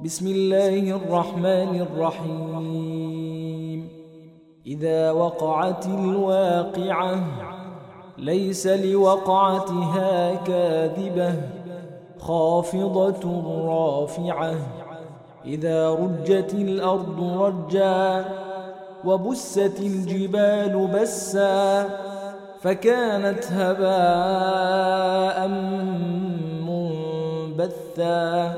بسم الله الرحمن الرحيم. إذا وقعت الواقعة ليس لوقعتها كاذبة خافضة رافعة. إذا رجت الأرض رجا وبست الجبال بسا فكانت هباء منبثا.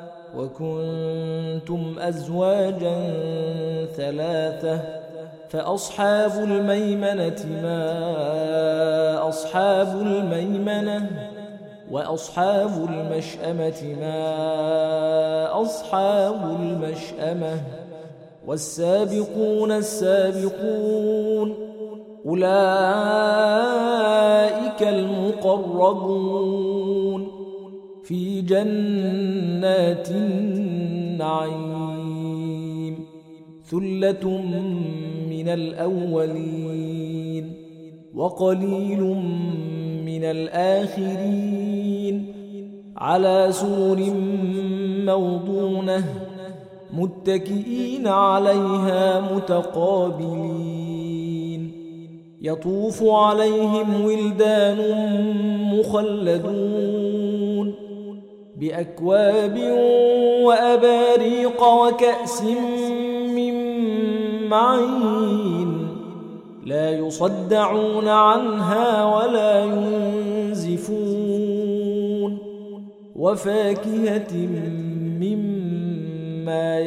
وكنتم أزواجا ثلاثة فأصحاب الميمنة ما أصحاب الميمنة وأصحاب المشأمة ما أصحاب المشأمة. والسابقون السابقون أولئك المقربون في جنات النعيم. ثلة من الأولين وقليل من الآخرين. على سور موضونة متكئين عليها متقابلين. يطوف عليهم ولدان مخلدون بأكواب وأباريق وكأس من معين لا يصدعون عنها ولا ينزفون. وفاكهة مما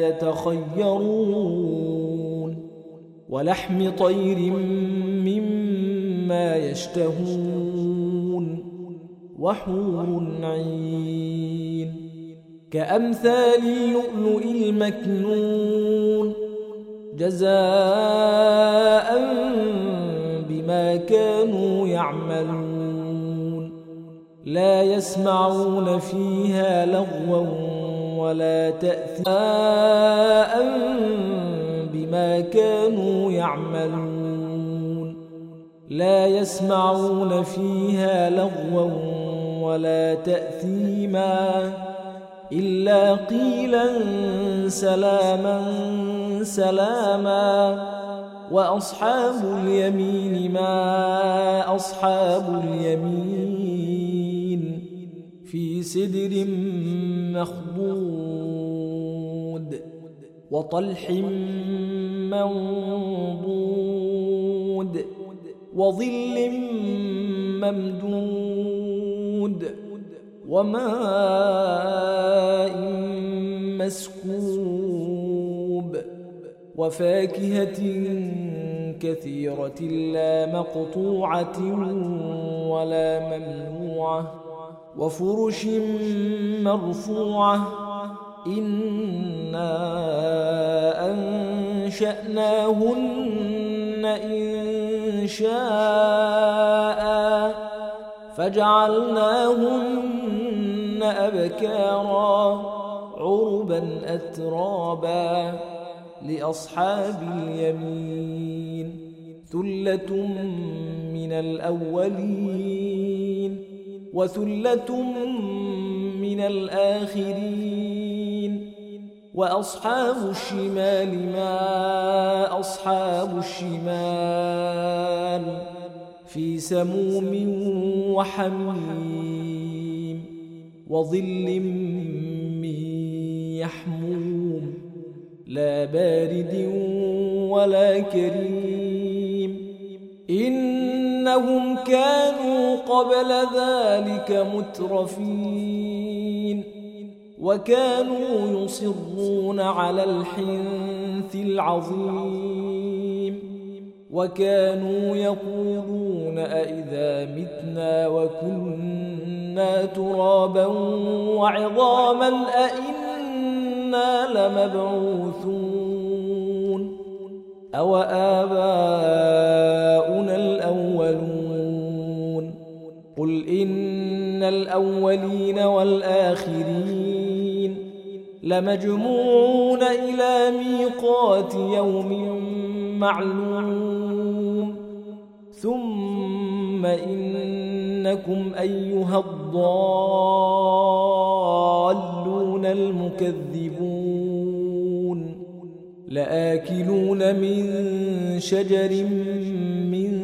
يتخيرون ولحم طير مما يشتهون. وحور عين كأمثال اللؤلؤ المكنون جزاء بما كانوا يعملون. لا يسمعون فيها لغوا ولا تأثيما بما كانوا يعملون. لا يسمعون فيها لغوا ولا تأثيما إلا قيلا سلاما سلاما. وأصحاب اليمين ما أصحاب اليمين في سدر مخضود وطلح منضود وظل ممدود وماء مسكوب. وفاكهة كثيرة لا مقطوعة ولا ممنوعة. وفرش مرفوعة. إنا أنشأناهن إنشاء فجعلناهن أبكارا عربا أترابا لأصحاب اليمين. ثلة من الأولين وثلة من الآخرين. وأصحاب الشمال ما أصحاب الشمال في سموم وحميم وظل من يحموم لا بارد ولا كريم. إنهم كانوا قبل ذلك مترفين وكانوا يصرون على الحنث العظيم. وكانوا يقولون أئذا متنا وكنا ترابا وعظاما أئنا لمبعوثون أو آباؤنا الأولون. قل إن الأولين والآخرين لمجموعون إلى ميقات يوم معلوم. ثم إنكم أيها الضالون المكذبون لآكلون من شجر من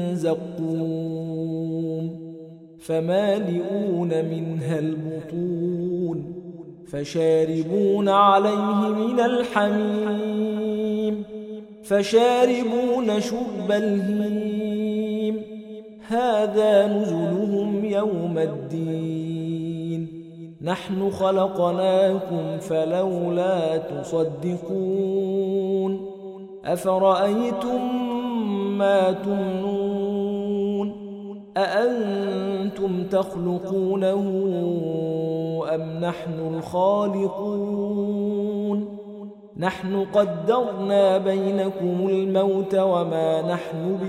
زقوم فمالئون منها البطون فشاربون عليه من الحميم فشاربون شرب الهيم هذا نزلهم يوم الدين نحن خلقناكم فلولا تصدقون أفرأيتم ما تمنون أأنتم تخلقونه أم نحن الخالقون نحن قدرنا بينكم الموت وما نحن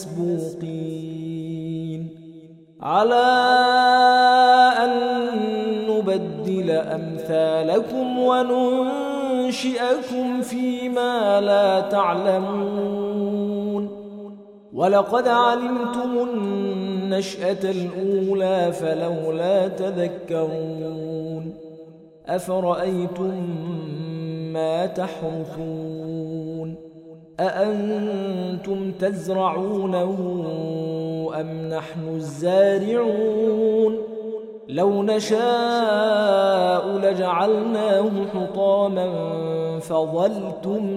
بمسبوقين على أن نبدل أمثالكم وننشئكم فيما لا تعلمون ولقد علمتم النشأة الأولى فلولا تذكرون أفرأيتم ما تحرثون أأنتم تزرعونه أم نحن الزارعون لو نشاء لجعلناه حطاما فظلتم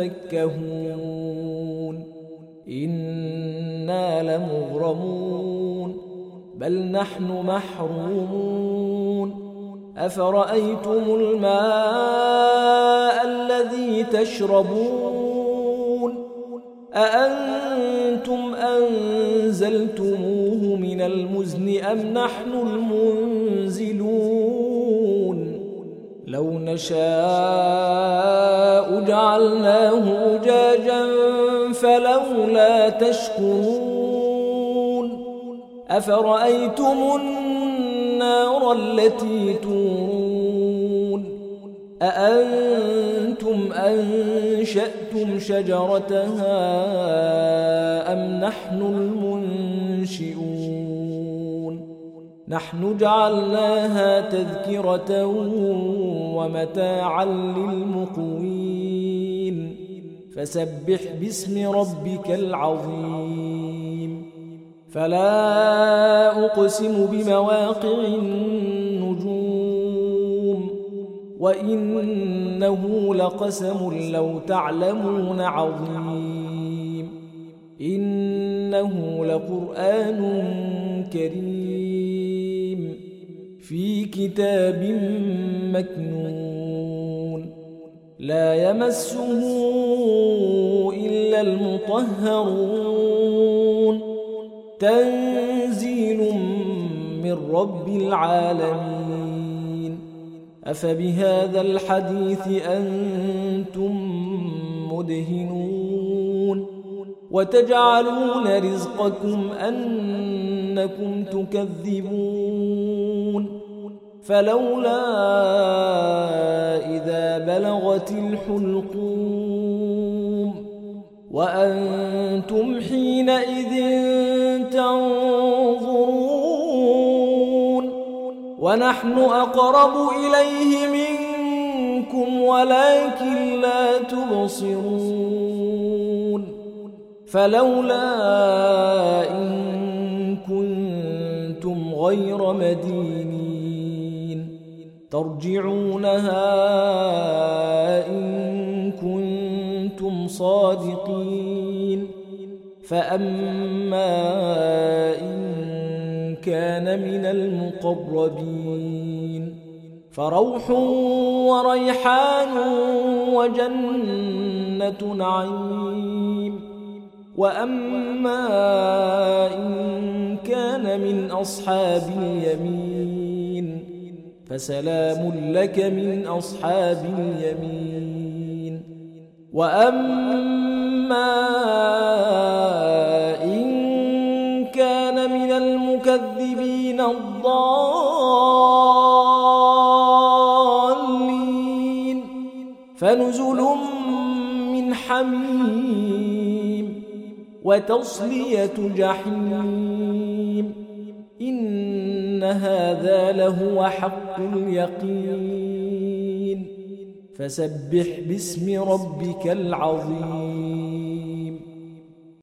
تفكهون إنا لمغرمون بل نحن محرومون أفرأيتم الماء الذي تشربون أأنتم أنزلتموه من المزن أم نحن المنزلون لو نشاء جعلناه أجاجا فلولا تشكرون أفرأيتم النار التي تورون أأنتم أنشأتم شجرتها أم نحن المنشئون نحن جعلناها تذكرة ومتاعا للمقوين فسبح باسم ربك العظيم فلا أقسم بمواقع النجوم وإنه لقسم لو تعلمون عظيم إنه لقرآن كريم في كتاب مكنون لا يمسه إلا المطهرون تنزيل من رب العالمين أفبهذا الحديث أنتم مدهنون وتجعلون رزقكم أنكم تكذبون فلولا إذا بلغت الحلقوم وأنتم حينئذ تنظرون ونحن أقرب إليه منكم ولكن لا تبصرون فلولا إن كنتم غير مدينين ترجعونها إن كنتم صادقين فأما إن كان من المقربين فروح وريحان وجنة نعيم وأما إن كان من أصحاب اليمين فسلام لك من أصحاب اليمين وأما إن كان من المكذبين الضالين فنزل من حميم وتصلية جحيم إن هذا لهو حق اليقين فسبح باسم ربك العظيم